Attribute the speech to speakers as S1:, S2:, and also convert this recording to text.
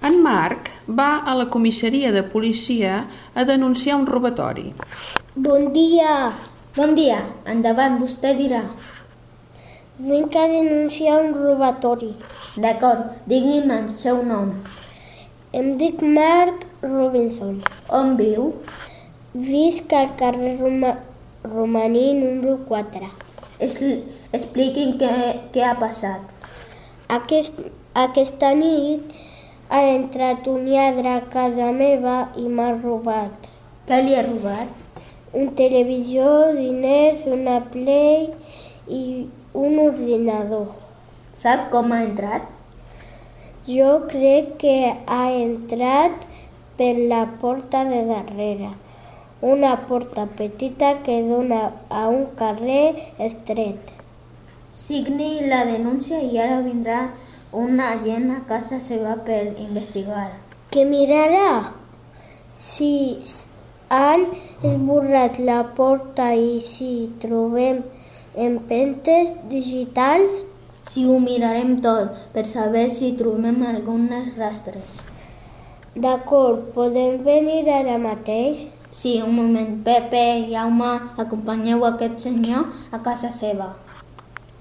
S1: En Marc va a la comissaria de policia a denunciar un robatori.
S2: Bon dia.
S3: Bon dia. Endavant, vostè dirà.
S2: Vinc a denunciar un robatori.
S3: D'acord, digui'm el seu nom.
S2: Em dic Marc Robinson.
S3: On viu?
S2: Visc al carrer Romaní número 4.
S3: Expliqui'm què ha passat.
S2: Aquesta nit ha entrat un lladre a casa meva i m'ha robat.
S3: Què li ha robat?
S2: Un televisor, diners, una Play i un ordinador.
S3: Sap com ha entrat?
S2: Jo crec que ha entrat per la porta de darrere, una porta petita que dona a un carrer estret.
S3: Signi la denúncia i ara vindrà un agent a casa seva per investigar.
S2: Què mirarà? Si han esborrat la porta i si trobem empentes digitals.
S3: Sí, ho mirarem tot per saber si trobem alguns rastres.
S2: D'acord, podem venir ara mateix?
S3: Sí, un moment. Pepe, Jaume, acompanyeu aquest senyor a casa seva.